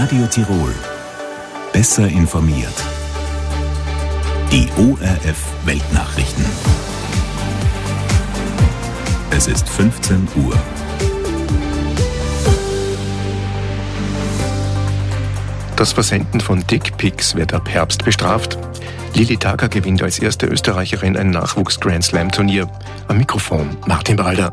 Radio Tirol. Besser informiert. Die ORF Weltnachrichten. Es ist 15 Uhr. Das Versenden von Dickpics wird ab Herbst bestraft. Lilly Tager gewinnt als erste Österreicherin ein Nachwuchs-Grand-Slam-Turnier. Am Mikrofon Martin Balder.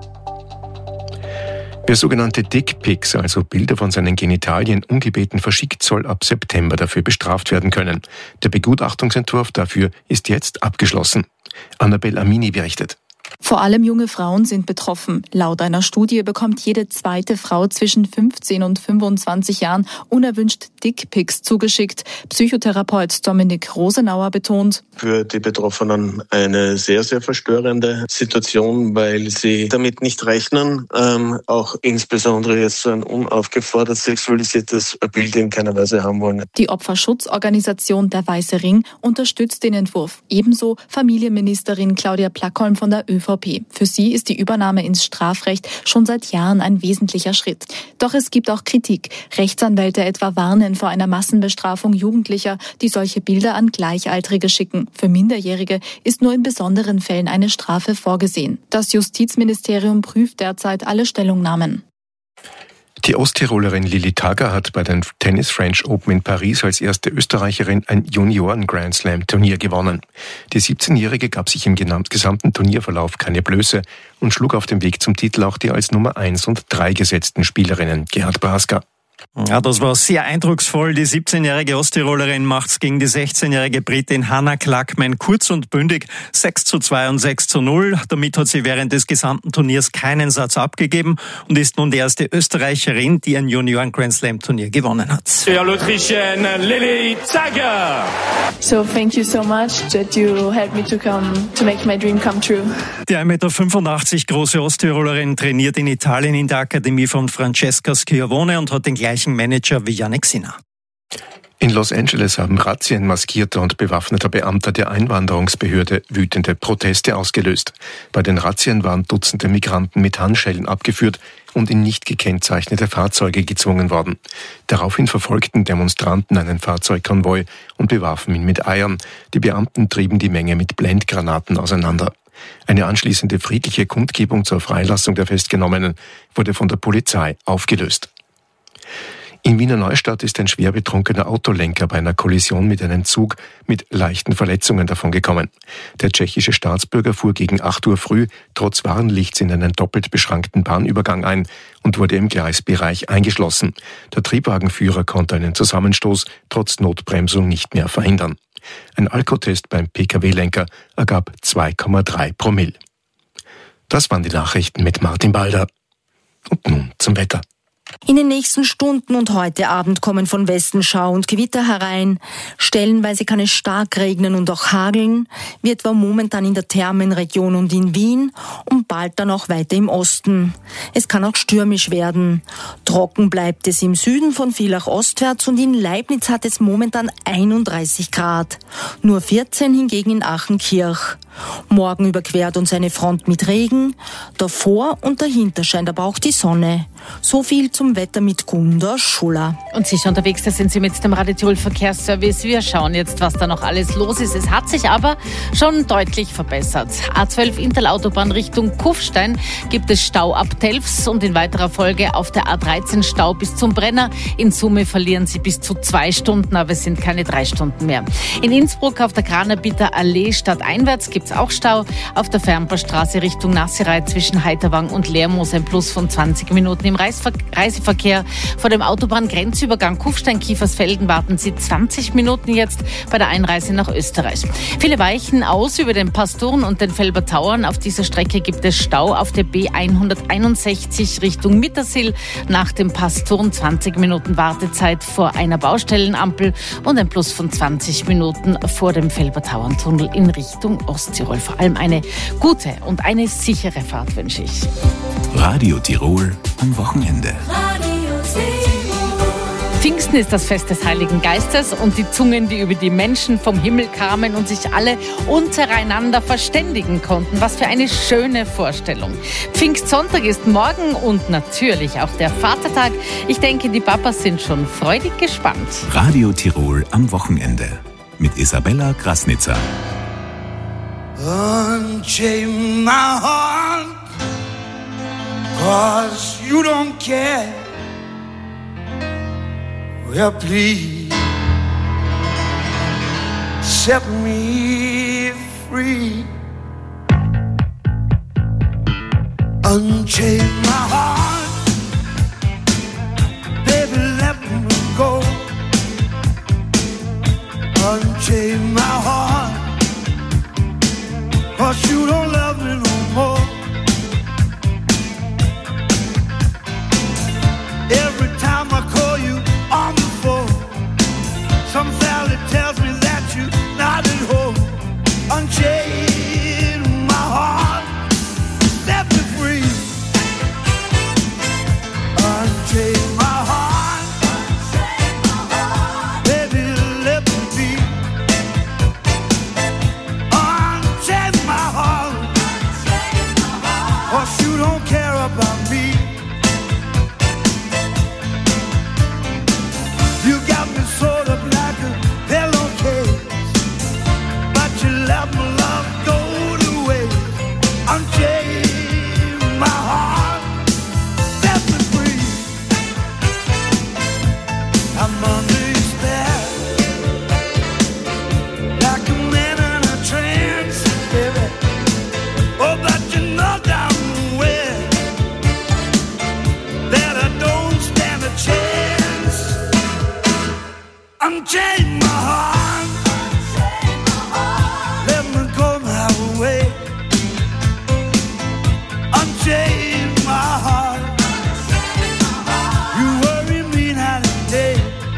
Wer sogenannte Dickpics, also Bilder von seinen Genitalien, ungebeten verschickt, soll ab September dafür bestraft werden können. Der Begutachtungsentwurf dafür ist jetzt abgeschlossen. Annabel Amini berichtet. Vor allem junge Frauen sind betroffen. Laut einer Studie bekommt jede zweite Frau zwischen 15 und 25 Jahren unerwünscht Dickpics zugeschickt. Psychotherapeut Dominik Rosenauer betont: Für die Betroffenen eine sehr, sehr verstörende Situation, weil sie damit nicht rechnen. Auch insbesondere jetzt so ein unaufgefordert sexualisiertes Bild in keiner Weise haben wollen. Die Opferschutzorganisation Der Weiße Ring unterstützt den Entwurf. Ebenso Familienministerin Claudia Plackholm von der ÖVP. Für sie ist die Übernahme ins Strafrecht schon seit Jahren ein wesentlicher Schritt. Doch es gibt auch Kritik. Rechtsanwälte etwa warnen vor einer Massenbestrafung Jugendlicher, die solche Bilder an Gleichaltrige schicken. Für Minderjährige ist nur in besonderen Fällen eine Strafe vorgesehen. Das Justizministerium prüft derzeit alle Stellungnahmen. Die Osttirolerin Lilly Tager hat bei den Tennis French Open in Paris als erste Österreicherin ein Junioren-Grand-Slam-Turnier gewonnen. Die 17-Jährige gab sich im gesamten Turnierverlauf keine Blöße und schlug auf dem Weg zum Titel auch die als Nummer 1 und 3 gesetzten Spielerinnen Gerhard Brasker. Ja, das war sehr eindrucksvoll. Die 17-jährige Osttirolerin macht's gegen die 16-jährige Britin Hannah Klackmann kurz und bündig 6:2 und 6:0. Damit hat sie während des gesamten Turniers keinen Satz abgegeben und ist nun die erste Österreicherin, die ein Junioren-Grand-Slam-Turnier gewonnen hat. L'Autrichienne Lilly Tager. So thank you so much that you helped me to make my dream come true. Die 1,85 Meter große Osttirolerin trainiert in Italien in der Akademie von Francesca Schiavone und hat den gleichen Manager wie Jannik Sinner. In Los Angeles haben Razzien maskierter und bewaffneter Beamter der Einwanderungsbehörde wütende Proteste ausgelöst. Bei den Razzien waren Dutzende Migranten mit Handschellen abgeführt und in nicht gekennzeichnete Fahrzeuge gezwungen worden. Daraufhin verfolgten Demonstranten einen Fahrzeugkonvoi und bewarfen ihn mit Eiern. Die Beamten trieben die Menge mit Blendgranaten auseinander. Eine anschließende friedliche Kundgebung zur Freilassung der Festgenommenen wurde von der Polizei aufgelöst. In Wiener Neustadt ist ein schwer betrunkener Autolenker bei einer Kollision mit einem Zug mit leichten Verletzungen davongekommen. Der tschechische Staatsbürger fuhr gegen 8 Uhr früh trotz Warnlichts in einen doppelt beschrankten Bahnübergang ein und wurde im Gleisbereich eingeschlossen. Der Triebwagenführer konnte einen Zusammenstoß trotz Notbremsung nicht mehr verhindern. Ein Alkotest beim Pkw-Lenker ergab 2,3 Promille. Das waren die Nachrichten mit Martin Balder. Und nun zum Wetter. In den nächsten Stunden und heute Abend kommen von Westen Schau und Gewitter herein. Stellenweise kann es stark regnen und auch hageln, wie etwa momentan in der Thermenregion und in Wien und bald dann auch weiter im Osten. Es kann auch stürmisch werden. Trocken bleibt es im Süden von Villach ostwärts und in Leibniz hat es momentan 31 Grad. Nur 14 hingegen in Achenkirch. Morgen überquert uns eine Front mit Regen. Davor und dahinter scheint aber auch die Sonne. So viel zum Wetter mit Gunda Schuller. Und sicher unterwegs, da sind Sie mit dem Radio Tirol Verkehrsservice. Wir schauen jetzt, was da noch alles los ist. Es hat sich aber schon deutlich verbessert. A12 Interlautobahn Richtung Kufstein gibt es Stau ab Telfs und in weiterer Folge auf der A13 Stau bis zum Brenner. In Summe verlieren Sie bis zu 2 Stunden, aber es sind keine 3 Stunden mehr. In Innsbruck auf der Granerbieter Allee stadteinwärts gibt es auch Stau. Auf der Fernbahnstraße Richtung Nasserei zwischen Heiterwang und Lermoos ein Plus von 20 Minuten. Im Reiseverkehr vor dem Autobahngrenzübergang Kufstein-Kiefersfelden warten Sie 20 Minuten jetzt bei der Einreise nach Österreich. Viele weichen aus über den Pastoren und den Felbertauern. Auf dieser Strecke gibt es Stau auf der B161 Richtung Mittersill. Nach dem Pastoren 20 Minuten Wartezeit vor einer Baustellenampel und ein Plus von 20 Minuten vor dem Felbertauerntunnel in Richtung Osttirol. Vor allem eine gute und eine sichere Fahrt wünsche ich. Radio Tirol am Wochenende. Pfingsten ist das Fest des Heiligen Geistes und die Zungen, die über die Menschen vom Himmel kamen und sich alle untereinander verständigen konnten. Was für eine schöne Vorstellung. Pfingstsonntag ist morgen und natürlich auch der Vatertag. Ich denke, die Papas sind schon freudig gespannt. Radio Tirol am Wochenende mit Isabella Grasnitzer. Unchain my heart, 'cause you don't care. Well, please set me free. Unchain my heart, baby, let me go. Unchain my heart, 'cause you don't love me no more. Every time I call you on the phone, some valley tells me that you're not at home. Unchain my heart, set me free. Unchain my heart, baby, let me be. Unchain my heart, 'cause you don't care about me. You got me sort of like a pillowcase, but you let my love go to waste. Unchain my heart, set me free. I'm under your spell, like a man in a trance, baby. Oh, but you know damn well that I don't stand a chance. Unchain my heart, let me go my way. Unchain my heart, you worry me night and day.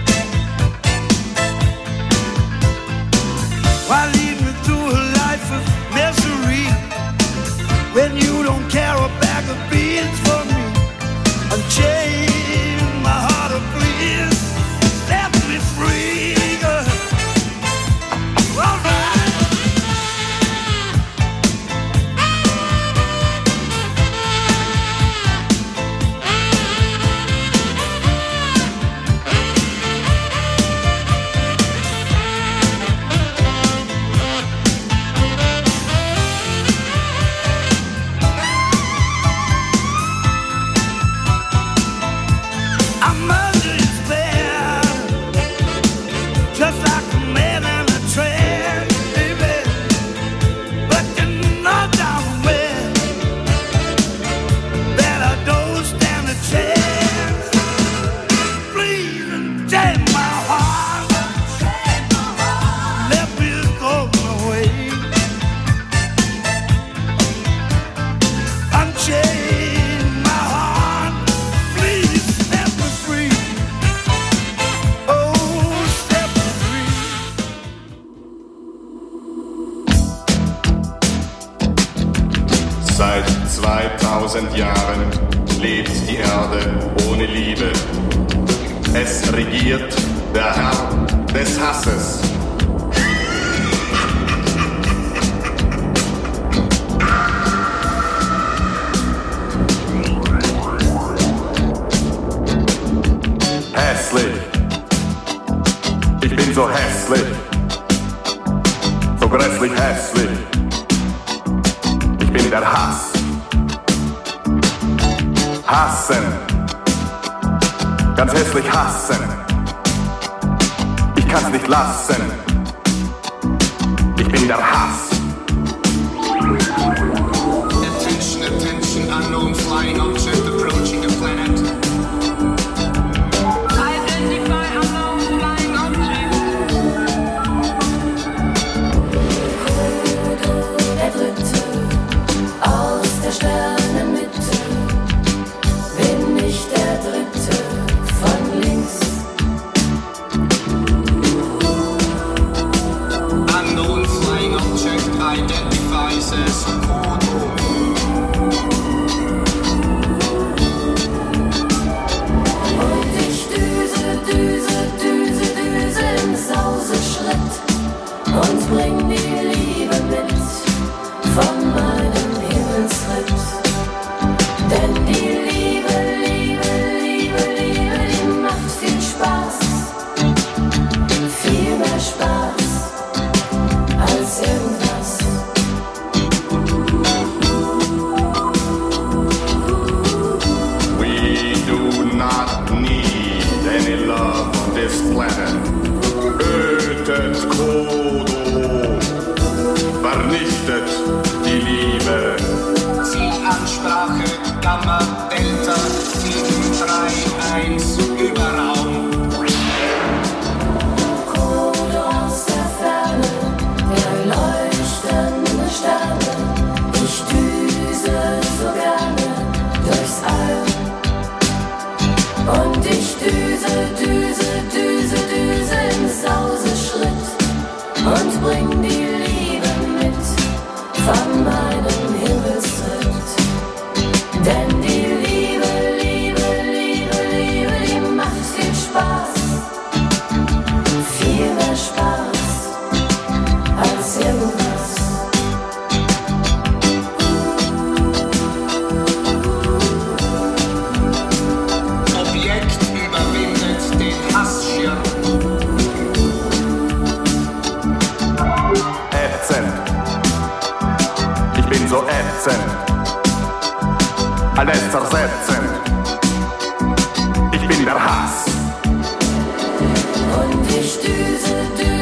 Why lead me through a life of misery when you don't care a bag of beans for me? Unchain my heart, oh please, set me free, girl. All right. I'm under your spell, just like a man in a trance, baby. But you know damn well that I don't stand a chance. Please unchain my heart, let me go my way. Unchain my heart, please set me free. Oh, set me free. Seit 2000 Jahren lebt die Erde ohne Liebe. Es regiert der Herr des Hasses. Hässlich. Ich bin so hässlich. So grässlich hässlich. Ich bin der Hass. Hassen. Ganz hässlich hassen. Ich kann's nicht lassen. Ich bin der Hass. Attention, attention, unknown flying object approaching the planet. Identify unknown flying object. Der Dritte aus der Sternenmitte, bin ich der Dritte von links. Unknown flying object identifies as Kodo. Und ich düse stiftet die Liebe. Zielansprache, Gamma, Delta, 731, Überraum. Kohle aus der Ferne, der leuchtende Sterne. Ich düse so gerne durchs All. Und ich düse im Sauseschritt und bring die Liebe mit von meinem Himmelsritt. Denn die Liebe, die macht viel Spaß. Viel mehr Spaß als irgendwas. Objekt überwindet den Hassschirm. Ätzend. Ich bin so ätzend. Alles zersetzend. Ich bin der Hass. Und ich düse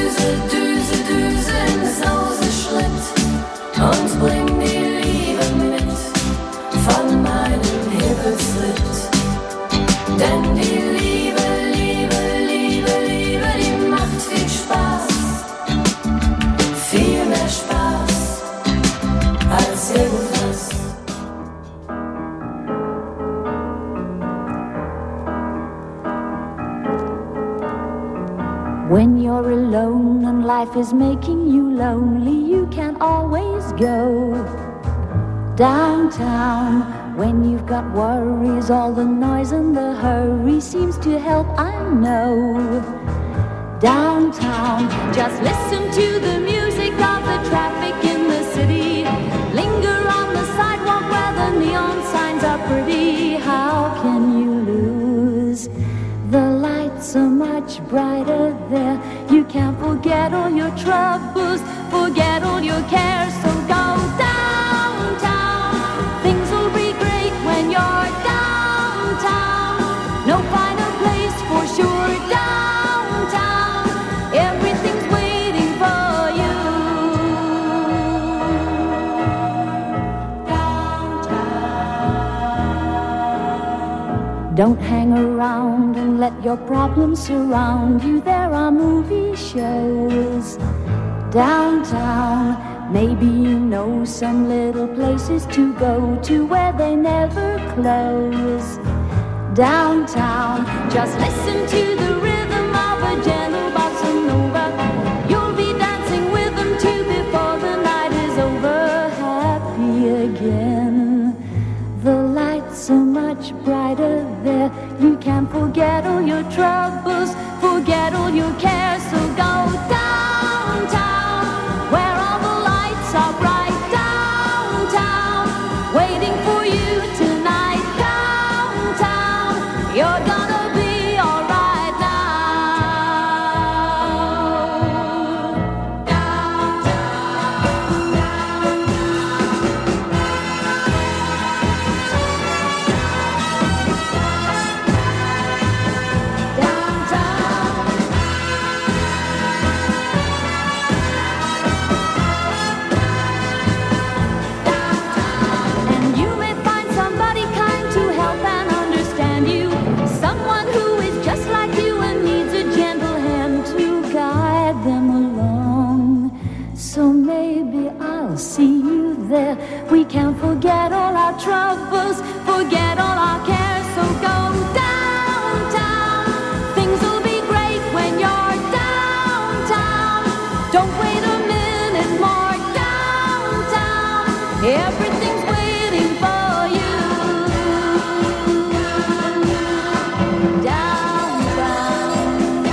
im Sauseschritt und bring die Liebe mit von meinem Himmelsritt. Denn die Liebe, die macht viel Spaß. Viel mehr Spaß als irgendwas. When you're alone and life is making you lonely, you can always go downtown. When you've got worries, all the noise and the hurry seems to help, I know. Downtown, just listen to the music of the traffic in the city. Linger on the sidewalk where the neon signs are pretty. How can you lose? The lights are much brighter there. You can't forget all your troubles, forget all your cares. So go downtown. Things will be great when you're downtown. No finer place for sure. Downtown, everything's waiting for you. Downtown. Don't hang around and let your problems surround you. There are movie shows downtown. Maybe you know some little places to go to where they never close. Downtown, just listen to the rhythm of a gentle bossa nova. You'll be dancing with them too before the night is over. Happy again. The lights are much brighter there. You can forget all your troubles, forget all your cares. So go downtown, where all the lights are bright. Downtown, waiting for you tonight. Downtown, you're gonna be alright now. And you may find somebody kind to help and understand you. Someone who is just like you and needs a gentle hand to guide them along. So maybe I'll see you there. We can forget all our troubles, forget all our cares. So go downtown. Things will be great when you're downtown. Don't wait a minute more. Downtown, everything's waiting for you. Downtown,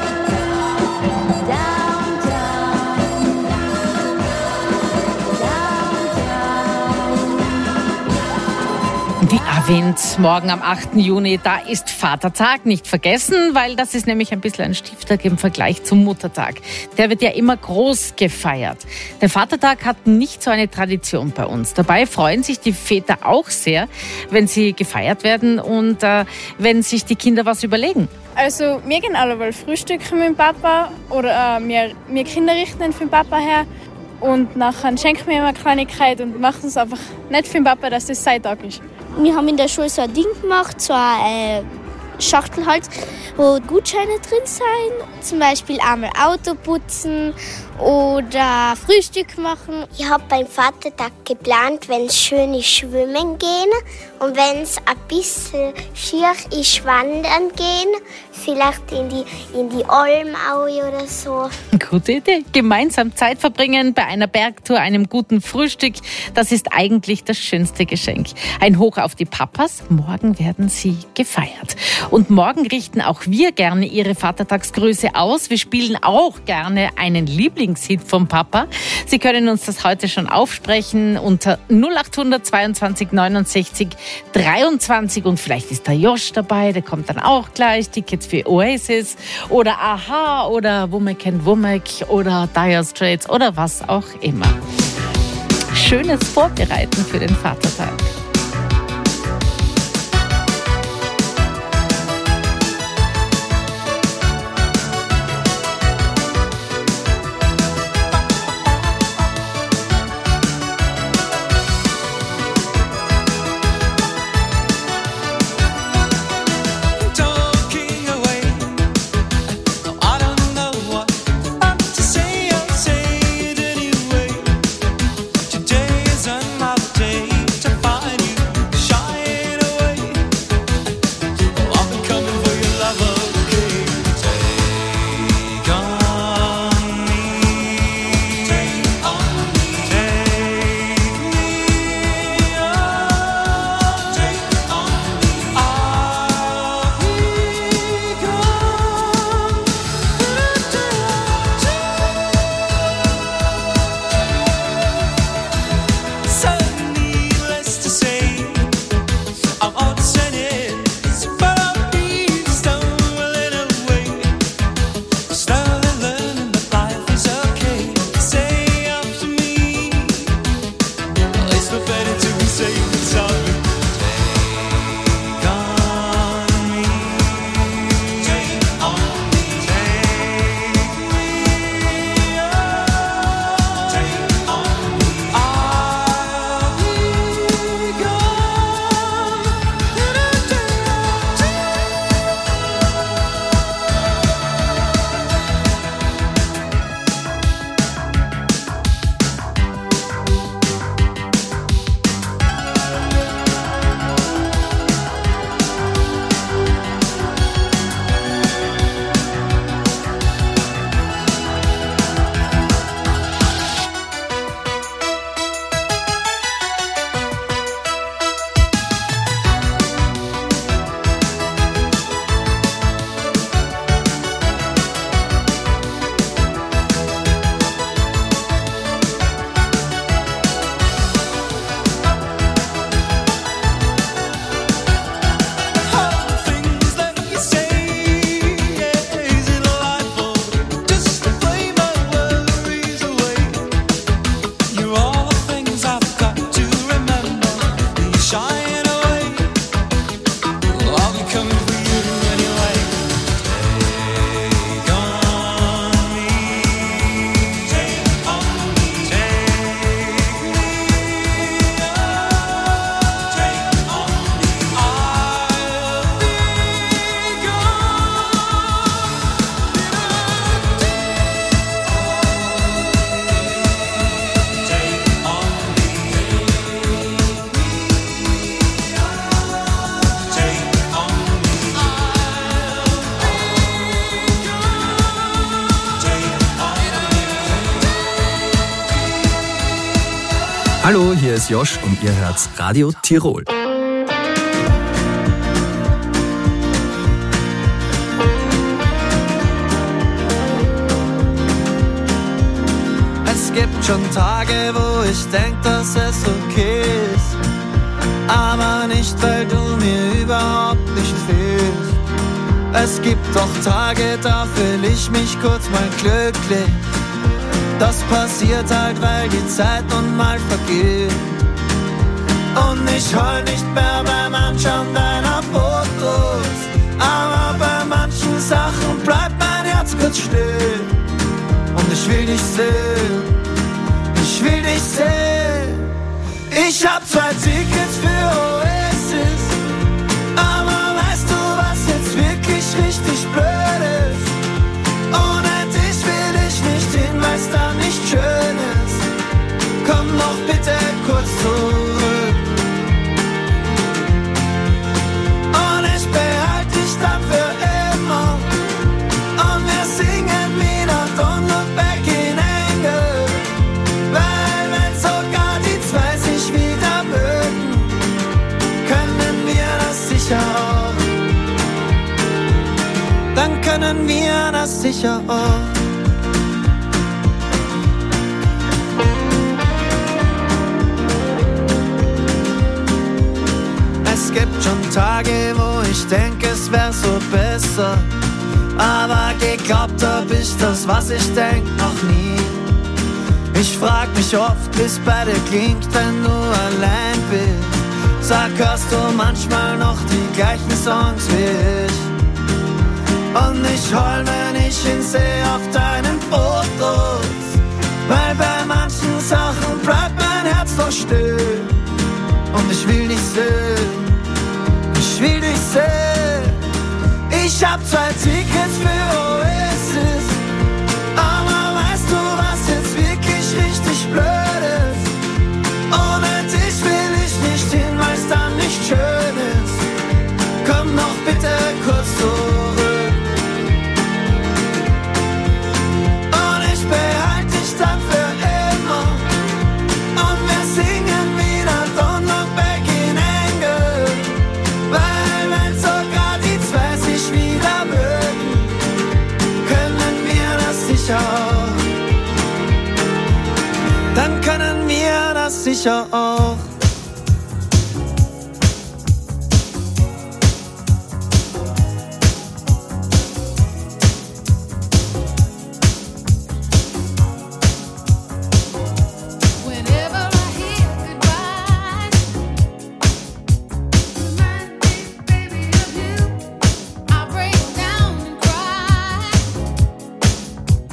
Die Advent morgen am 8. Juni, da ist Vatertag, nicht vergessen, weil das ist nämlich ein bisschen ein Stiftag im Vergleich zum Muttertag. Der wird ja immer groß gefeiert. Der Vatertag hat nicht so eine Tradition bei uns. Dabei freuen sich die Väter auch sehr, wenn sie gefeiert werden und wenn sich die Kinder was überlegen. Also wir gehen alle frühstücken mit dem Papa oder wir Kinder richten für den Papa her. Und nachher schenken wir ihm eine Kleinigkeit und machen es einfach nett für den Papa, dass das sein Tag ist. Wir haben in der Schule so ein Ding gemacht, so eine Schachtel halt, wo Gutscheine drin sind. Zum Beispiel einmal Auto putzen oder Frühstück machen. Ich habe beim Vatertag geplant, wenn es schön ist, schwimmen gehen und wenn es ein bisschen schier ist, wandern gehen. Vielleicht in die Olmaue oder so. Gute Idee. Gemeinsam Zeit verbringen bei einer Bergtour, einem guten Frühstück. Das ist eigentlich das schönste Geschenk. Ein Hoch auf die Papas. Morgen werden sie gefeiert. Und morgen richten auch wir gerne Ihre Vatertagsgrüße aus. Wir spielen auch gerne einen Lieblingshit vom Papa. Sie können uns das heute schon aufsprechen unter 0800 22 69 23. Und vielleicht ist der Josh dabei, der kommt dann auch gleich. Tickets für Oasis oder Aha oder Womack and Womack oder Dire Straits oder was auch immer. Schönes Vorbereiten für den Vatertag. Hallo, hier ist Josh und ihr hört Radio Tirol. Es gibt schon Tage, wo ich denk, dass es okay ist, aber nicht, weil du mir überhaupt nicht fehlst. Es gibt doch Tage, da fühl ich mich kurz mal glücklich. Das passiert halt, weil die Zeit nun mal vergeht. Und ich heul nicht mehr beim Anschauen deiner Fotos, aber bei manchen Sachen bleibt mein Herz kurz still. Und ich will dich sehen, will dich sehen. Ich hab 2 Tickets für Oasis, aber weißt du, was jetzt wirklich richtig blöd ist? Ohne dich will ich nicht hin, weil's da nicht schön ist. Komm noch bitte kurz zurück und ich behalte dich dann für immer. Und wir singen wieder Don't Look Back in Anger, weil wenn sogar die 2 sich wieder mögen, können wir das sicher auch. Dann können wir das sicher auch. Es gibt schon Tage, wo ich denke, es wär so besser, aber geglaubt hab ich das, was ich denk, noch nie. Ich frag mich oft, wie's bei dir klingt, wenn du allein bist. Sag, hörst du manchmal noch die gleichen Songs wie ich? Und ich heul, wenn ich ihn seh auf deinen Fotos, weil bei manchen Sachen bleibt mein Herz doch still. Und ich will dich sehen, ich will dich sehen. Ich hab 2 Tickets für Oasis, aber weißt du, was jetzt wirklich richtig blöd ist? Ohne dich will ich nicht hin, weil's dann nicht schön ist. Komm noch bitte kurz zurück und ich behalte dich dann für immer. Und wir singen wieder Don't Look Back in Anger, weil wenn sogar die 2 sich wieder mögen, können wir das sicher auch. Dann können wir das sicher auch.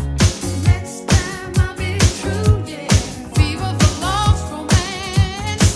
Fever for lost romance.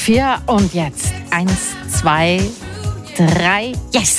4 und jetzt 1, 2, 3, yes!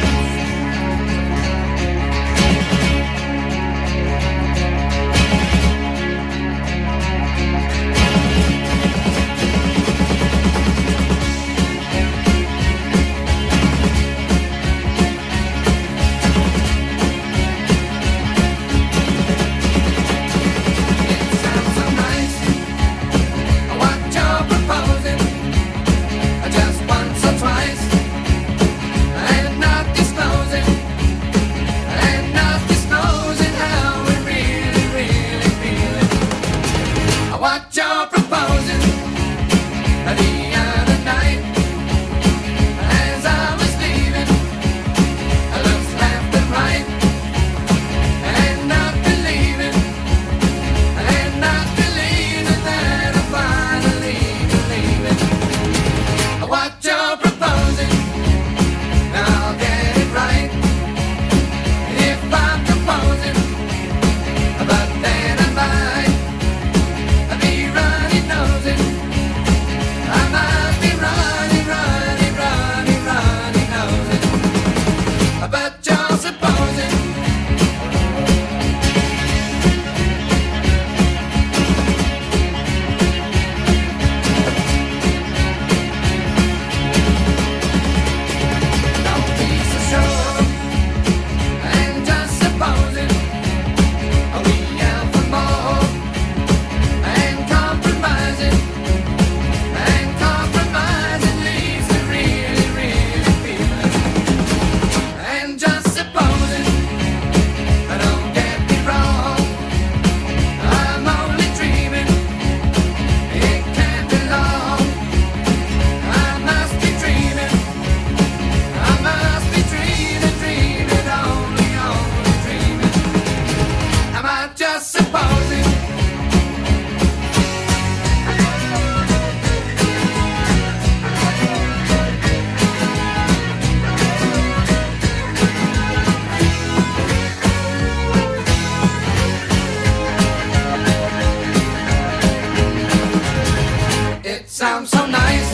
Sounds so nice.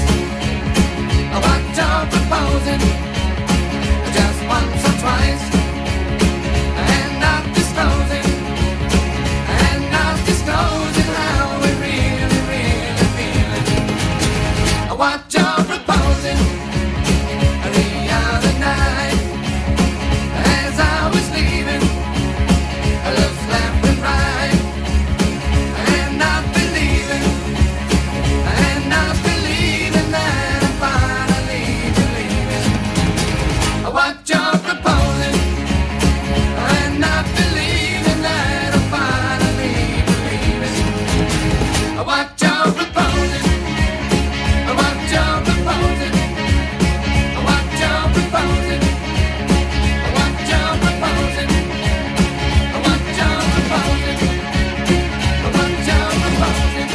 What you're proposing, just once or twice, and not disclosing how we really, really feeling. What you're proposing the other night, as I was leaving, I looked left and right, and not believing. Not believing that I'm finally believing what you're proposing, and not believing that I'm finally believing what you're proposing, what you're proposing, what you're proposing, what you're proposing, what you're proposing, what you're proposing.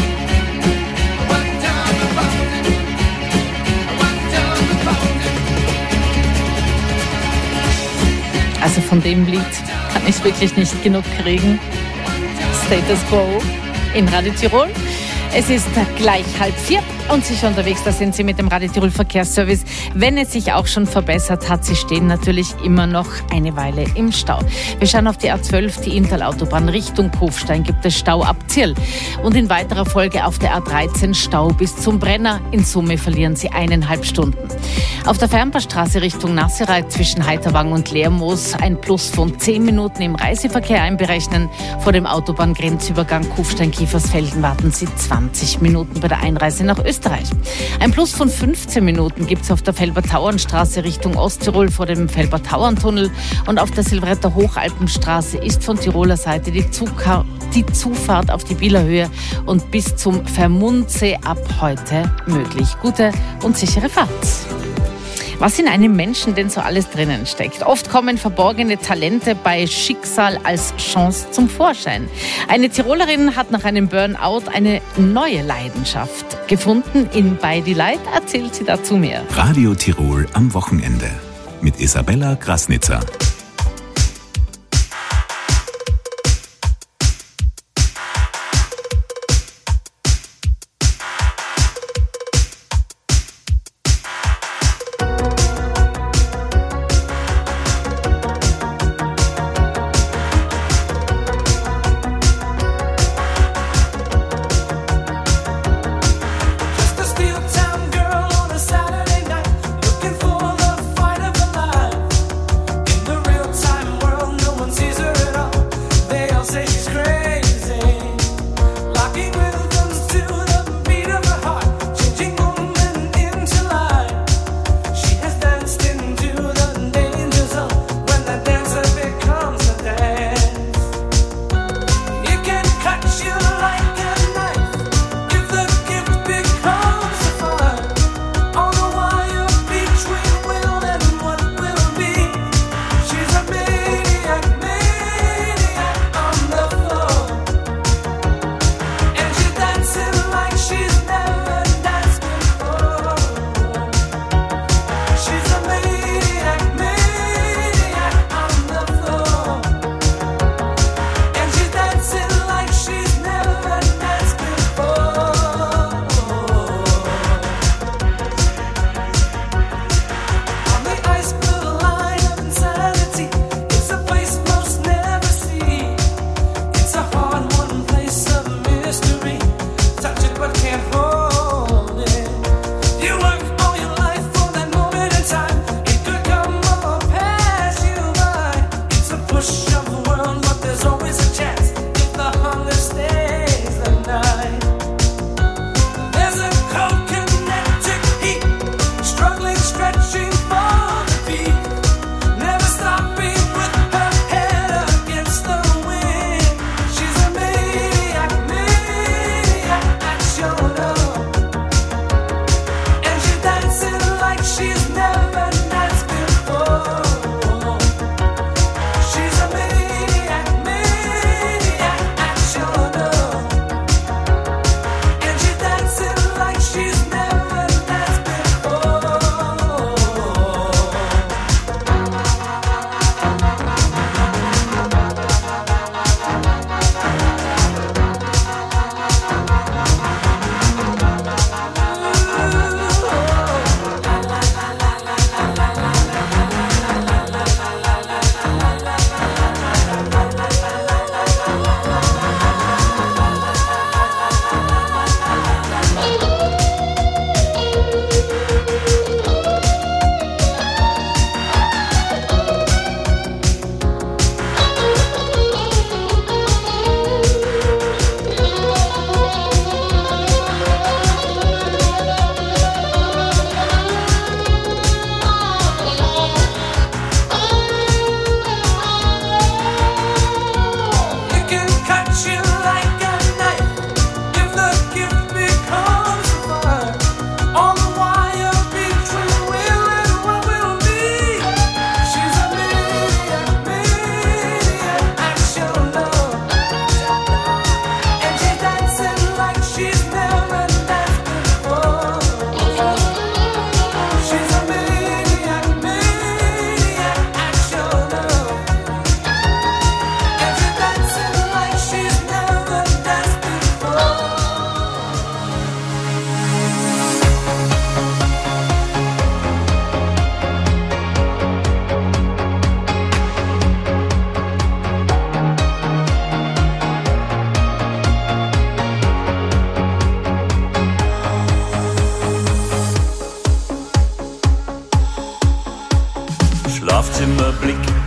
Also von dem Lied kann ich wirklich nicht genug kriegen. Status Quo in Radio Tirol. Es ist gleich 3:30 und sicher unterwegs, da sind Sie mit dem Radio Tirol Verkehrsservice. Wenn es sich auch schon verbessert hat, Sie stehen natürlich immer noch eine Weile im Stau. Wir schauen auf die A12, die Inntal-Autobahn Richtung Kufstein, gibt es Stau ab Zirl. Und in weiterer Folge auf der A13 Stau bis zum Brenner. In Summe verlieren Sie 1,5 Stunden. Auf der Fernbahnstraße Richtung Nasseral zwischen Heiterwang und Lermoos ein Plus von 10 Minuten im Reiseverkehr einberechnen. Vor dem Autobahngrenzübergang Kufstein-Kiefersfelden warten Sie 20 Minuten bei der Einreise nach Österreich. Ein Plus von 15 Minuten gibt es auf der Felber-Tauernstraße Richtung Osttirol vor dem Felber-Tauerntunnel. Und auf der Silveretter Hochalpenstraße ist von Tiroler Seite die Zufahrt auf die Bielerhöhe und bis zum Vermundsee ab heute möglich. Gute und sichere Fahrt. Was in einem Menschen denn so alles drinnen steckt. Oft kommen verborgene Talente bei Schicksal als Chance zum Vorschein. Eine Tirolerin hat nach einem Burnout eine neue Leidenschaft gefunden. In Bei die Leid erzählt sie dazu mehr. Radio Tirol am Wochenende mit Isabella Grasnitzer.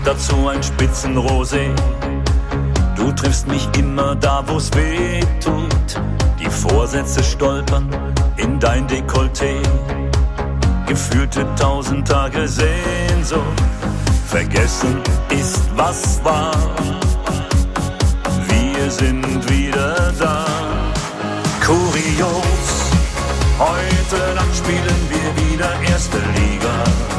dazu ein Spitzenrosé. Du triffst mich immer da, wo's weh tut. Die Vorsätze stolpern in dein Dekolleté. Gefühlte 1000 Tage Sehnsucht. Vergessen ist, was war. Wir sind wieder da. Kurios, heute Nacht spielen wir wieder erste Liga.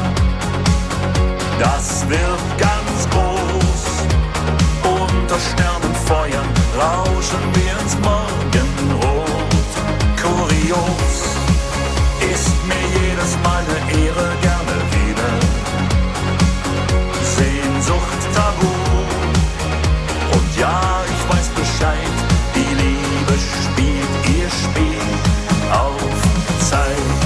Das wird ganz groß. Unter Sternenfeuern rauschen wir ins Morgenrot. Kurios, ist mir jedes Mal eine Ehre, gerne wieder. Sehnsucht tabu. Und ja, ich weiß Bescheid, die Liebe spielt ihr Spiel auf Zeit.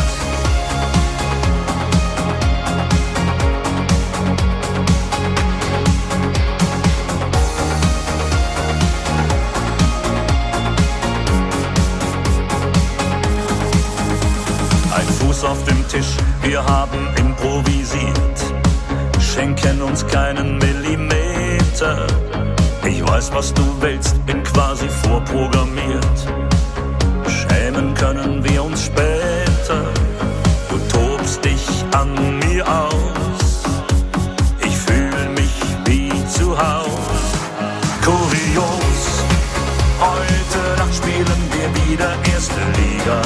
Auf dem Tisch, wir haben improvisiert, schenken uns keinen Millimeter. Ich weiß, was du willst, bin quasi vorprogrammiert. Schämen können wir uns später. Du tobst dich an mir aus. Ich fühl mich wie zu Haus. Kurios, heute Nacht spielen wir wieder erste Liga.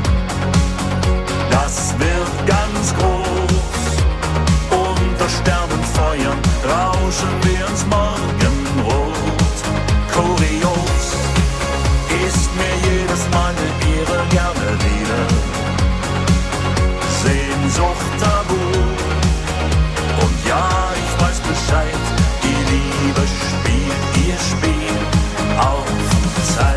Das wird ganz groß. Unter Sternenfeuern rauschen wir ins Morgenrot. Kurios, ist mir jedes Mal eine Ehre, gerne wieder. Sehnsucht tabu. Und ja, ich weiß Bescheid, die Liebe spielt ihr Spiel auf Zeit.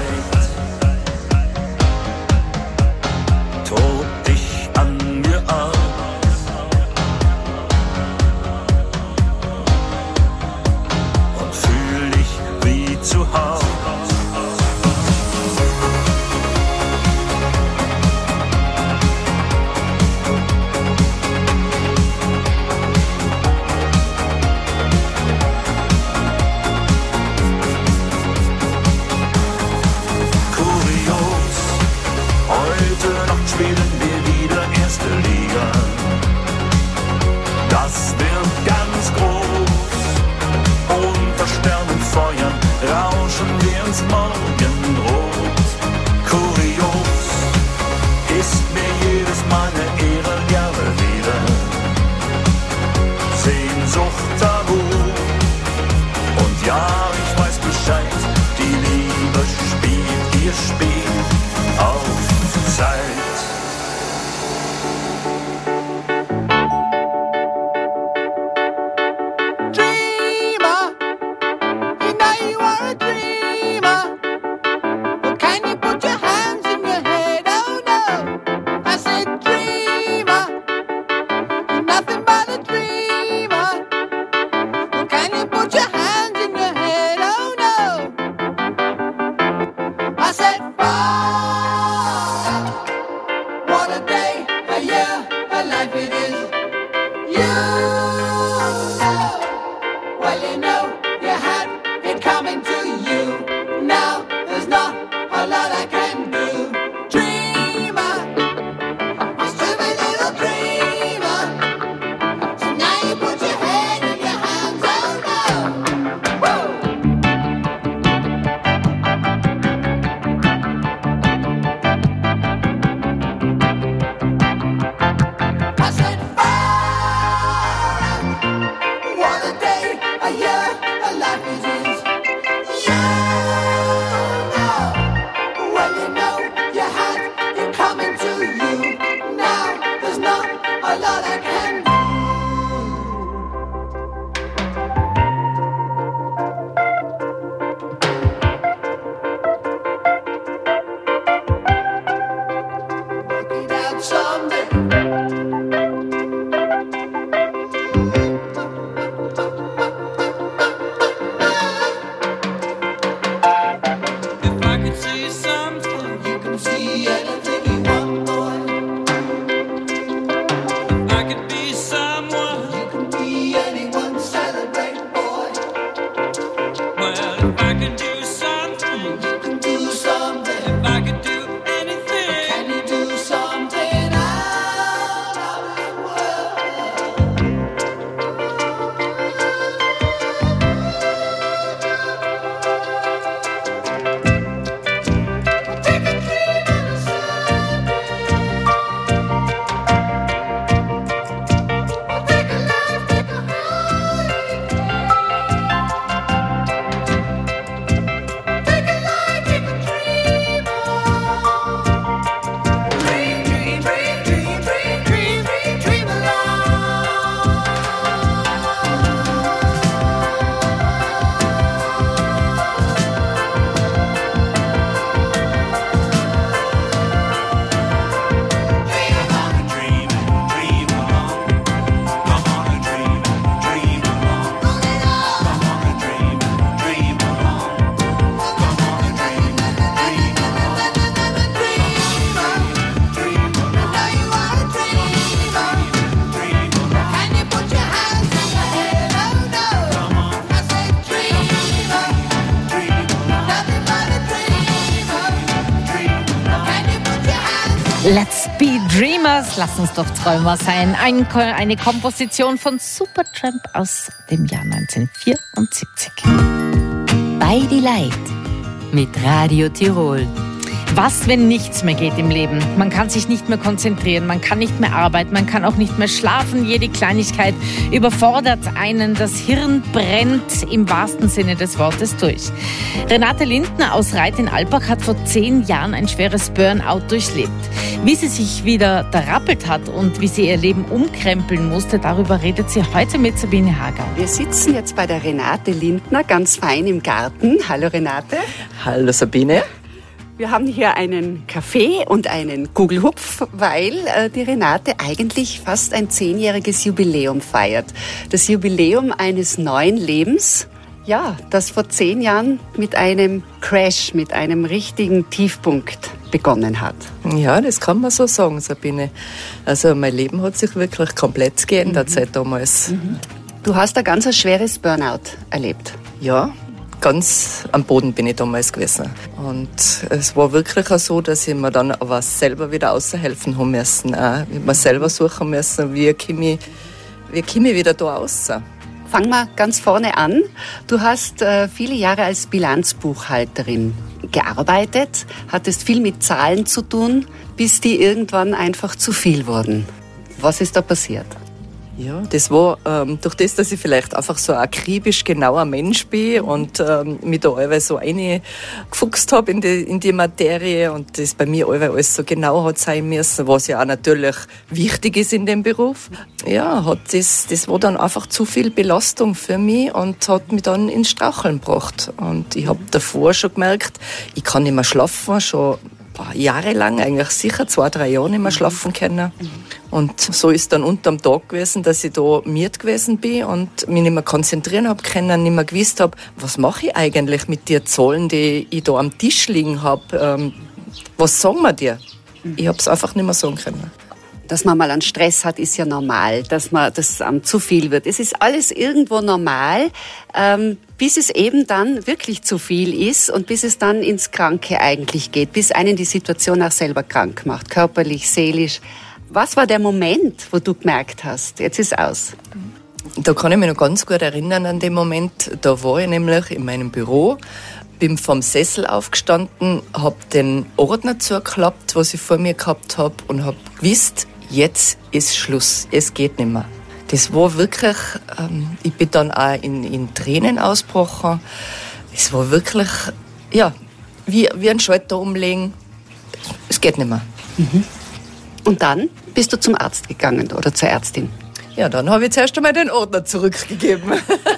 I said Let's be Dreamers, lass uns doch Träumer sein. Eine Komposition von Supertramp aus dem Jahr 1974. Bei die Leid mit Radio Tirol. Was, wenn nichts mehr geht im Leben? Man kann sich nicht mehr konzentrieren, man kann nicht mehr arbeiten, man kann auch nicht mehr schlafen. Jede Kleinigkeit überfordert einen. Das Hirn brennt im wahrsten Sinne des Wortes durch. Renate Lindner aus Reit in Alpbach hat vor 10 Jahren ein schweres Burnout durchlebt. Wie sie sich wieder darappelt hat und wie sie ihr Leben umkrempeln musste, darüber redet sie heute mit Sabine Hager. Wir sitzen jetzt bei der Renate Lindner ganz fein im Garten. Hallo Renate. Hallo Sabine. Wir haben hier einen Kaffee und einen Kugelhupf, weil die Renate eigentlich fast ein 10-jähriges Jubiläum feiert. Das Jubiläum eines neuen Lebens, ja, das vor 10 Jahren mit einem Crash, mit einem richtigen Tiefpunkt begonnen hat. Ja, das kann man so sagen, Sabine. Also mein Leben hat sich wirklich komplett geändert seit damals. Du hast ein ganz schweres Burnout erlebt. Ja. Ganz am Boden bin ich damals gewesen. Und es war wirklich auch so, dass ich mir dann aber selber wieder außerhelfen haben müssen. Ich habe mir selber suchen müssen, wie komme ich wieder da raus. Fangen wir ganz vorne an. Du hast viele Jahre als Bilanzbuchhalterin gearbeitet, hattest viel mit Zahlen zu tun, bis die irgendwann einfach zu viel wurden. Was ist da passiert? Ja, das war durch das, dass ich vielleicht einfach so ein akribisch genauer Mensch bin und mich da allweil so reingefuchst habe in die Materie und das bei mir allweil alles so genau hat sein müssen, was ja auch natürlich wichtig ist in dem Beruf. Ja, das war dann einfach zu viel Belastung für mich und hat mich dann ins Straucheln gebracht. Und ich habe davor schon gemerkt, ich kann nicht mehr schlafen, schon jahrelang, eigentlich sicher 2-3 Jahre nicht mehr schlafen können. Und so ist dann unterm Tag gewesen, dass ich da miert gewesen bin und mich nicht mehr konzentrieren habe können, nicht mehr gewusst habe, was mache ich eigentlich mit den Zahlen, die ich da am Tisch liegen habe. Was sagen wir dir? Ich habe es einfach nicht mehr sagen können. Dass man mal einen Stress hat, ist ja normal, dass das zu viel wird. Es ist alles irgendwo normal, bis es eben dann wirklich zu viel ist und bis es dann ins Kranke eigentlich geht, bis einen die Situation auch selber krank macht, körperlich, seelisch. Was war der Moment, wo du gemerkt hast, jetzt ist aus? Da kann ich mich noch ganz gut erinnern an den Moment. Da war ich nämlich in meinem Büro, bin vom Sessel aufgestanden, habe den Ordner zugeklappt, was ich vor mir gehabt habe und habe gewusst, jetzt ist Schluss, es geht nicht mehr. Das war wirklich, ich bin dann auch in Tränen ausgebrochen. Es war wirklich, ja, wie ein Schalter umlegen, es geht nicht mehr. Und dann bist du zum Arzt gegangen oder zur Ärztin? Ja, dann habe ich zuerst einmal den Ordner zurückgegeben.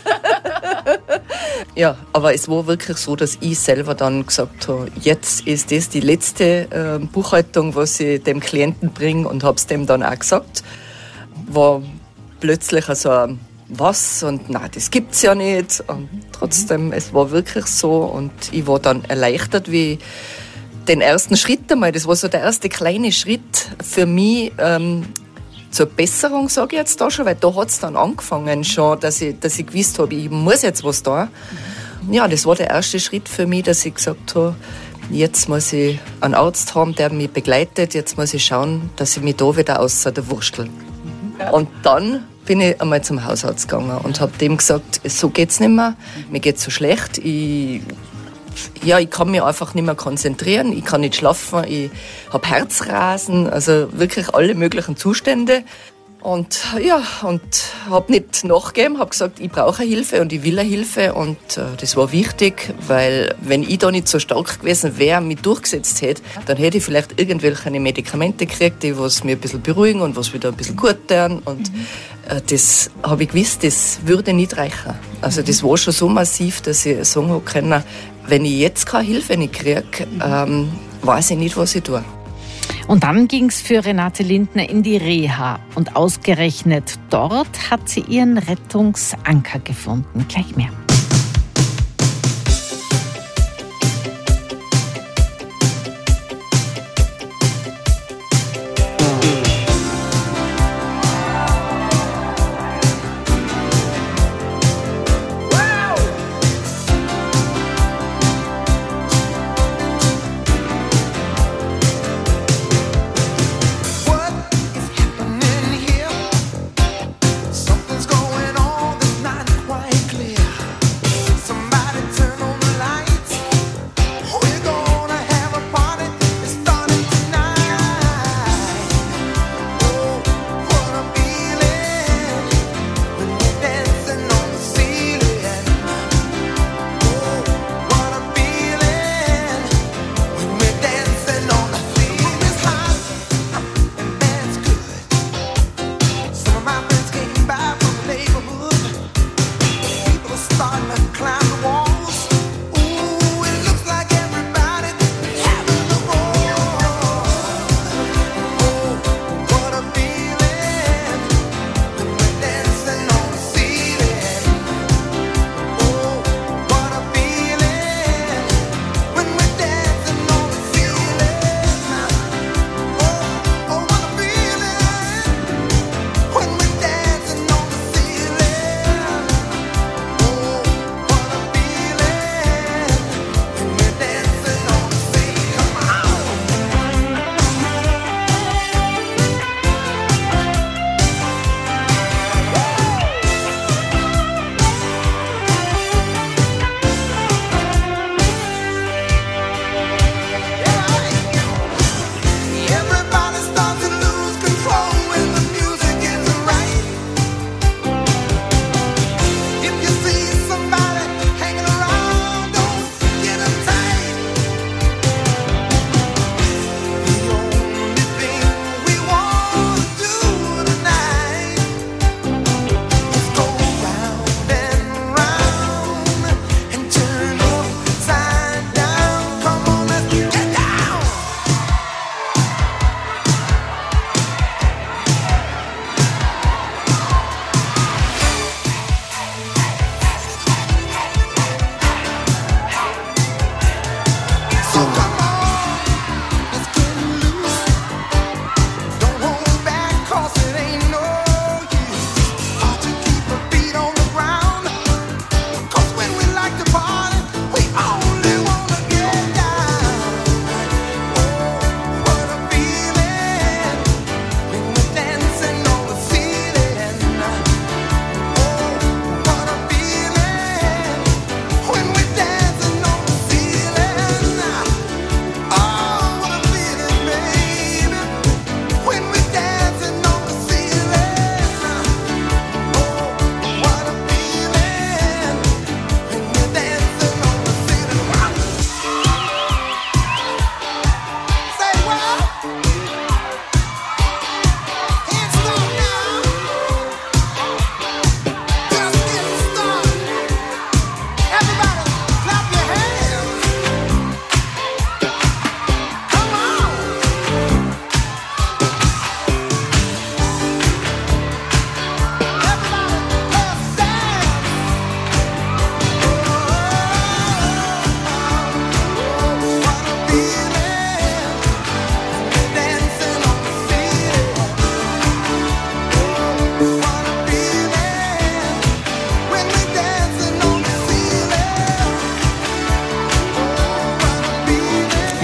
Ja, aber es war wirklich so, dass ich selber dann gesagt habe, jetzt ist das die letzte Buchhaltung, was ich dem Klienten bringe und habe es dem dann auch gesagt. War plötzlich so ein was und nein, das gibt's ja nicht. Und trotzdem, es war wirklich so und ich war dann erleichtert, wie den ersten Schritt einmal, das war so der erste kleine Schritt für mich zur Besserung, sage ich jetzt da schon, weil da hat es dann angefangen schon, dass ich gewusst habe, ich muss jetzt was da. Ja, das war der erste Schritt für mich, dass ich gesagt habe, jetzt muss ich einen Arzt haben, der mich begleitet, jetzt muss ich schauen, dass ich mich da wieder außer der Wurstel. Und dann bin ich einmal zum Hausarzt gegangen und habe dem gesagt, so geht's nicht mehr, mir geht's so schlecht, ich kann mich einfach nicht mehr konzentrieren, ich kann nicht schlafen, ich habe Herzrasen, also wirklich alle möglichen Zustände. Und ja, und habe nicht nachgegeben, habe gesagt, ich brauche Hilfe und ich will eine Hilfe. Und das war wichtig, weil wenn ich da nicht so stark gewesen wäre, mich durchgesetzt hätte, dann hätte ich vielleicht irgendwelche Medikamente gekriegt, die was mir ein bisschen beruhigen und was wieder ein bisschen gut tun. Und das habe ich gewusst, das würde nicht reichen. Also das war schon so massiv, dass ich sagen habe können, wenn ich jetzt keine Hilfe nicht kriege, weiß ich nicht, was ich tue. Und dann ging es für Renate Lindner in die Reha. Und ausgerechnet dort hat sie ihren Rettungsanker gefunden. Gleich mehr.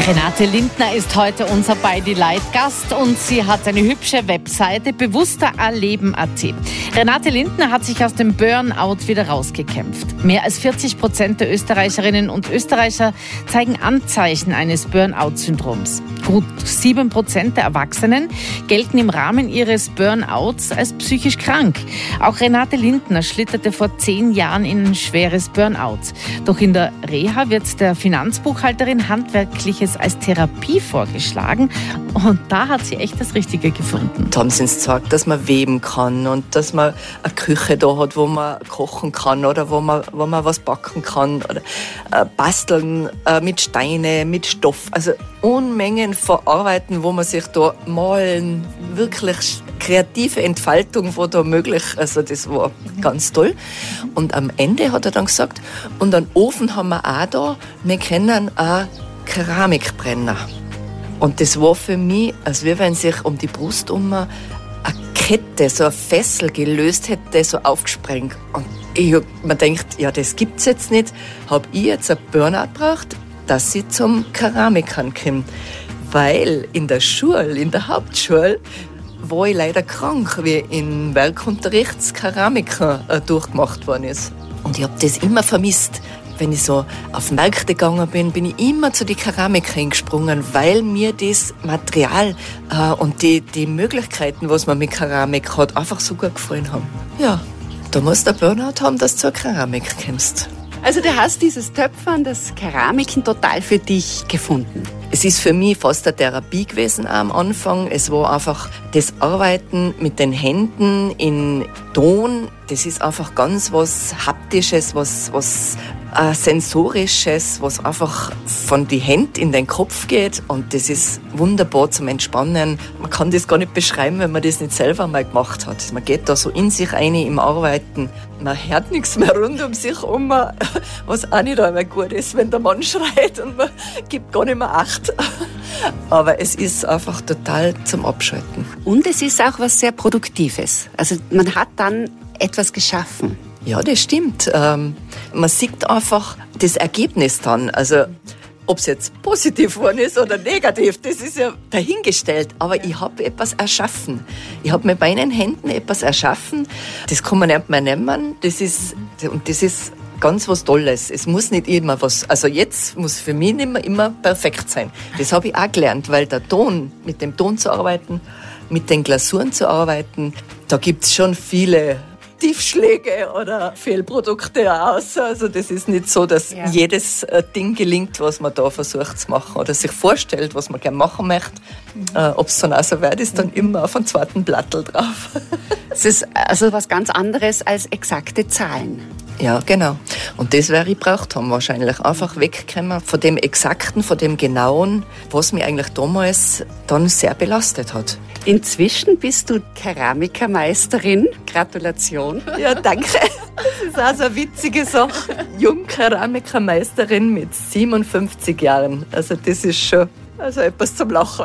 Renate Lindner ist heute unser Bei die Leid Gast und sie hat eine hübsche Webseite, bewusstererleben.at. Renate Lindner hat sich aus dem Burnout wieder rausgekämpft. Mehr als 40% der Österreicherinnen und Österreicher zeigen Anzeichen eines Burnout-Syndroms. Gut 7% der Erwachsenen gelten im Rahmen ihres Burnouts als psychisch krank. Auch Renate Lindner schlitterte vor 10 Jahren in ein schweres Burnout. Doch in der Reha wird der Finanzbuchhalterin Handwerkliches als Therapie vorgeschlagen und da hat sie echt das Richtige gefunden. Da haben sie uns gesagt, dass man weben kann und dass man eine Küche da hat, wo man kochen kann oder wo man was backen kann oder basteln mit Steine, mit Stoff. Also Unmengen verarbeiten, wo man sich da malen, wirklich kreative Entfaltung war da möglich. Also das war ganz toll. Und am Ende hat er dann gesagt, und einen Ofen haben wir auch da, wir können auch Keramikbrenner. Und das war für mich, als wenn sich um die Brust eine Kette, so ein Fessel gelöst hätte, so aufgesprengt. Und ich hab mir gedacht, ja, das gibt's jetzt nicht. Habe ich jetzt ein Burnout gebraucht, dass ich zum Keramikern komme. Weil in der Schule, in der Hauptschule, war ich leider krank, wie im Werkunterricht das Keramiker durchgemacht worden ist. Und ich habe das immer vermisst. Wenn ich so auf Märkte gegangen bin, bin ich immer zu den Keramikern gesprungen, weil mir das Material und die Möglichkeiten, was man mit Keramik hat, einfach so gut gefallen haben. Ja, da musst du ein Burnout haben, dass du zur Keramik kommst. Also du hast dieses Töpfern, das Keramiken total für dich gefunden. Es ist für mich fast eine Therapie gewesen am Anfang. Es war einfach das Arbeiten mit den Händen in Ton. Das ist einfach ganz was Haptisches, was Sensorisches, was einfach von die Hände in den Kopf geht. Und das ist wunderbar zum Entspannen. Man kann das gar nicht beschreiben, wenn man das nicht selber mal gemacht hat. Man geht da so in sich rein im Arbeiten. Man hört nichts mehr rund um sich um, was auch nicht einmal gut ist, wenn der Mann schreit und man gibt gar nicht mehr Acht. Aber es ist einfach total zum Abschalten. Und es ist auch was sehr Produktives. Also man hat dann etwas geschaffen. Ja, das stimmt. Man sieht einfach das Ergebnis dann. Also ob es jetzt positiv geworden ist oder negativ, das ist ja dahingestellt. Aber ich habe etwas erschaffen. Ich habe mit meinen Händen etwas erschaffen. Das kann man nicht mehr nehmen. Das ist ganz was Tolles. Es muss nicht immer was, also jetzt muss für mich nicht mehr immer perfekt sein. Das habe ich auch gelernt, weil der Ton, mit dem Ton zu arbeiten, mit den Glasuren zu arbeiten, da gibt es schon viele Tiefschläge oder Fehlprodukte aus. Also das ist nicht so, dass jedes Ding gelingt, was man da versucht zu machen oder sich vorstellt, was man gerne machen möchte. Ob es dann auch so weit ist, dann immer auf einem zweiten Blattel drauf. Es ist also was ganz anderes als exakte Zahlen. Ja, genau. Und das wäre ich gebraucht haben wahrscheinlich. Einfach wegkommen von dem Exakten, von dem Genauen, was mich eigentlich damals dann sehr belastet hat. Inzwischen bist du Keramikermeisterin. Gratulation. Ja, danke. Das ist auch so eine witzige Sache. Jungkeramikermeisterin mit 57 Jahren. Also das ist schon etwas zum Lachen.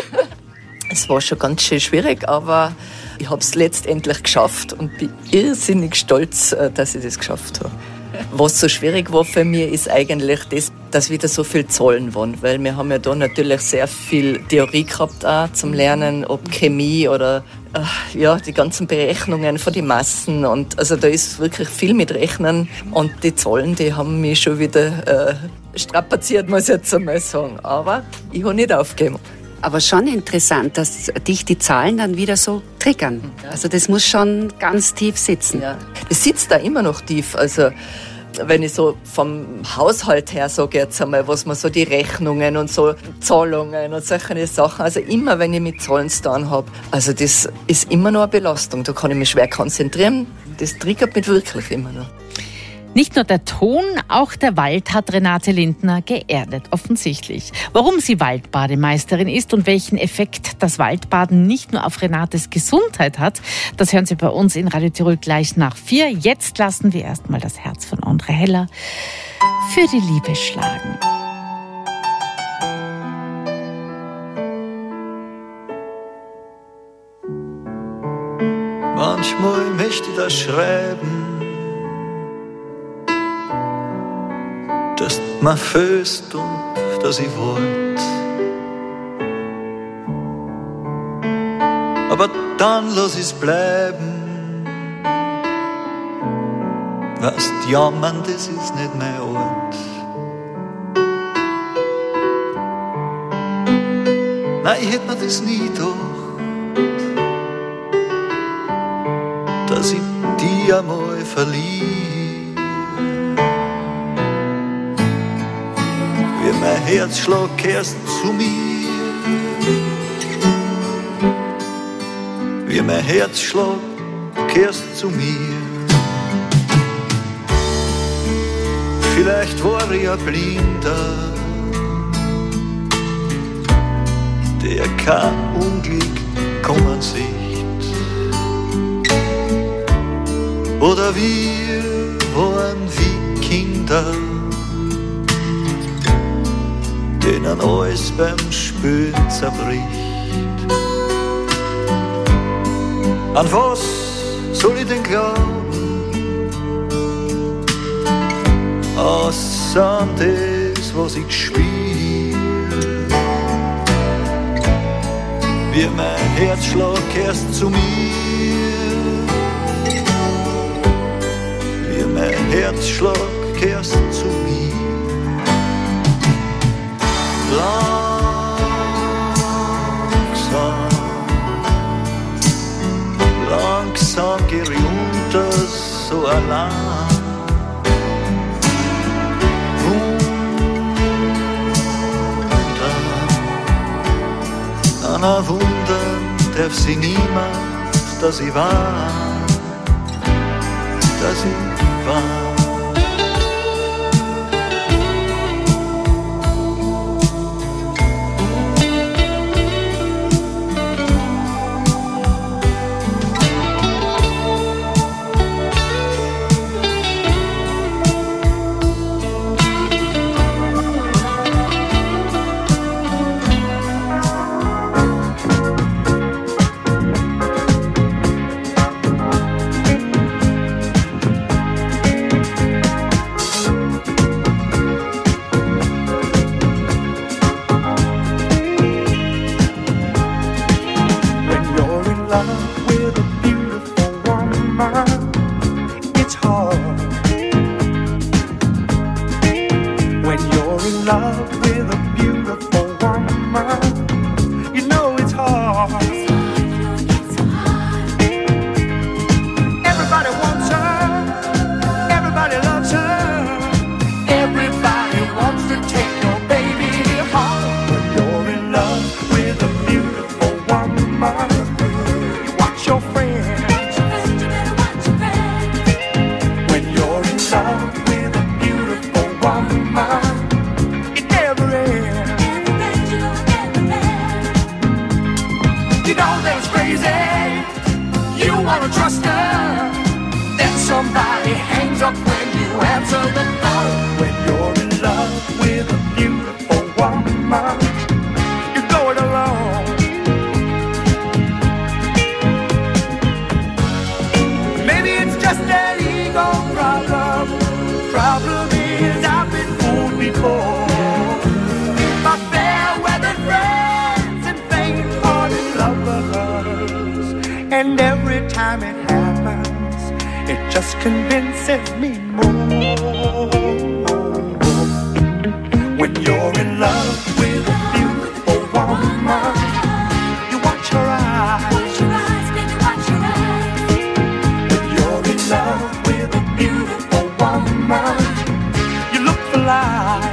Es war schon ganz schön schwierig, aber ich habe es letztendlich geschafft und bin irrsinnig stolz, dass ich das geschafft habe. Was so schwierig war für mich, ist eigentlich das, dass wieder so viel Zahlen waren, weil wir haben ja da natürlich sehr viel Theorie gehabt auch zum Lernen, ob Chemie oder die ganzen Berechnungen von den Massen und also da ist wirklich viel mit Rechnen und die Zahlen, die haben mich schon wieder strapaziert, muss ich jetzt einmal sagen, aber ich habe nicht aufgegeben. Aber schon interessant, dass dich die Zahlen dann wieder so triggern. Also das muss schon ganz tief sitzen. Ja. Das sitzt da immer noch tief. Also wenn ich so vom Haushalt her sage jetzt einmal, was man so die Rechnungen und so Zahlungen und solche Sachen, also immer wenn ich mit Zahlen zu tun habe, also das ist immer noch eine Belastung. Da kann ich mich schwer konzentrieren. Das triggert mich wirklich immer noch. Nicht nur der Ton, auch der Wald hat Renate Lindner geerdet, offensichtlich. Warum sie Waldbademeisterin ist und welchen Effekt das Waldbaden nicht nur auf Renates Gesundheit hat, das hören Sie bei uns in Radio Tirol gleich nach 4. Jetzt lassen wir erstmal das Herz von André Heller für die Liebe schlagen. Manchmal möchte ich das schreiben, dass du mir fühlst und dass ich wollt. Aber dann lass ich's bleiben. Weißt, jammern, das ist nicht mein Ort. Nein, ich hätt mir das nie gedacht, dass ich dich einmal verliere. Wie mein Herzschlag kehrst zu mir, wie mein Herzschlag kehrst zu mir. Vielleicht war ich ein Blinder, der kein Unglück kommen sieht. Oder wir waren wie Kinder, denen alles beim Spülen zerbricht. An was soll ich denn glauben? Außer das, was ich spiel. Wie mein Herzschlag kehrst zu mir, wie mein Herzschlag kehrst zu mir. Langsam geh ich unter, so allein. An Wundern darf sie niemand, dass ich war, dass ich war. And every time it happens, it just convinces me more. When you're in love with a beautiful woman, you watch her eyes. Watch your eyes, baby, watch your eyes. When you're in love with a beautiful woman, you look for life.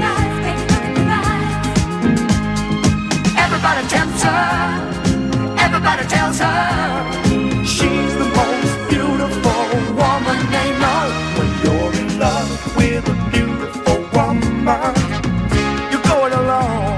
Everybody tempts her. Everybody tells her she's the most beautiful woman they know. When you're in love with a beautiful woman, you go it alone.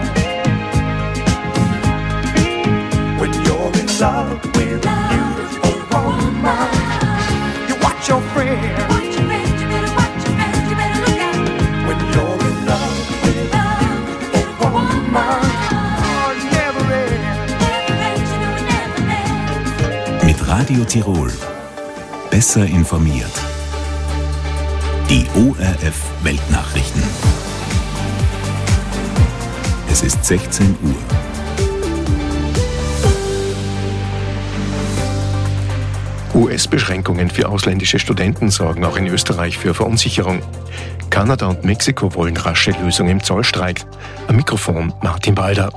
When you're in love with a beautiful woman, you watch your friends. Watch your friends, you better watch your friends, you better look out. When you're in love with a beautiful woman, Radio Tirol. Besser informiert. Die ORF Weltnachrichten. Es ist 16 Uhr. US-Beschränkungen für ausländische Studenten sorgen auch in Österreich für Verunsicherung. Kanada und Mexiko wollen rasche Lösung im Zollstreit. Am Mikrofon Martin Balder.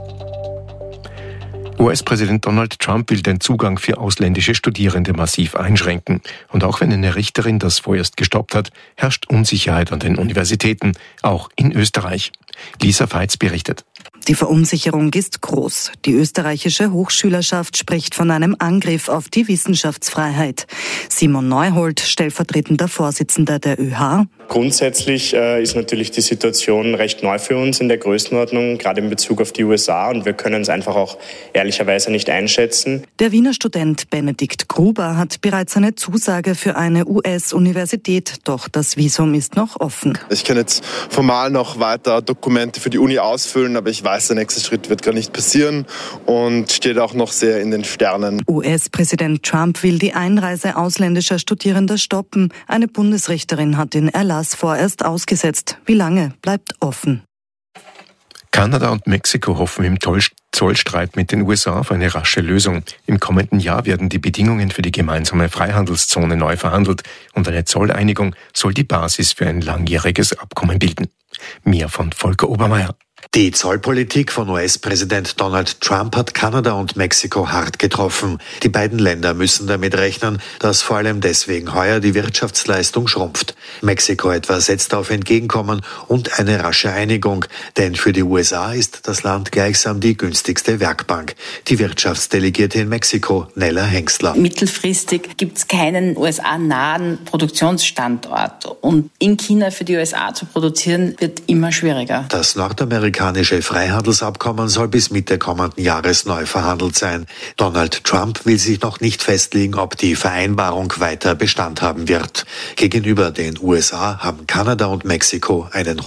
US-Präsident Donald Trump will den Zugang für ausländische Studierende massiv einschränken. Und auch wenn eine Richterin das vorerst gestoppt hat, herrscht Unsicherheit an den Universitäten, auch in Österreich. Lisa Veitz berichtet. Die Verunsicherung ist groß. Die österreichische Hochschülerschaft spricht von einem Angriff auf die Wissenschaftsfreiheit. Simon Neuhold, stellvertretender Vorsitzender der ÖH. Grundsätzlich ist natürlich die Situation recht neu für uns in der Größenordnung, gerade in Bezug auf die USA. Und wir können es einfach auch ehrlicherweise nicht einschätzen. Der Wiener Student Benedikt Gruber hat bereits eine Zusage für eine US-Universität. Doch das Visum ist noch offen. Ich kann jetzt formal noch weiter Dokumente für die Uni ausfüllen, aber ich weiß, der nächste Schritt wird gar nicht passieren und steht auch noch sehr in den Sternen. US-Präsident Trump will die Einreise ausländischer Studierender stoppen. Eine Bundesrichterin hat den Erlass vorerst ausgesetzt. Wie lange bleibt offen? Kanada und Mexiko hoffen im Zollstreit mit den USA auf eine rasche Lösung. Im kommenden Jahr werden die Bedingungen für die gemeinsame Freihandelszone neu verhandelt und eine Zolleinigung soll die Basis für ein langjähriges Abkommen bilden. Mehr von Volker Obermeier. Die Zollpolitik von US-Präsident Donald Trump hat Kanada und Mexiko hart getroffen. Die beiden Länder müssen damit rechnen, dass vor allem deswegen heuer die Wirtschaftsleistung schrumpft. Mexiko etwa setzt auf Entgegenkommen und eine rasche Einigung, denn für die USA ist das Land gleichsam die günstigste Werkbank. Die Wirtschaftsdelegierte in Mexiko, Nella Hengstler. Mittelfristig gibt es keinen USA-nahen Produktionsstandort und in China für die USA zu produzieren wird immer schwieriger. Das nordamerikanische Freihandelsabkommen soll bis Mitte kommenden Jahres neu verhandelt sein. Donald Trump will sich noch nicht festlegen, ob die Vereinbarung weiter Bestand haben wird. Gegenüber den USA haben Kanada und Mexiko einen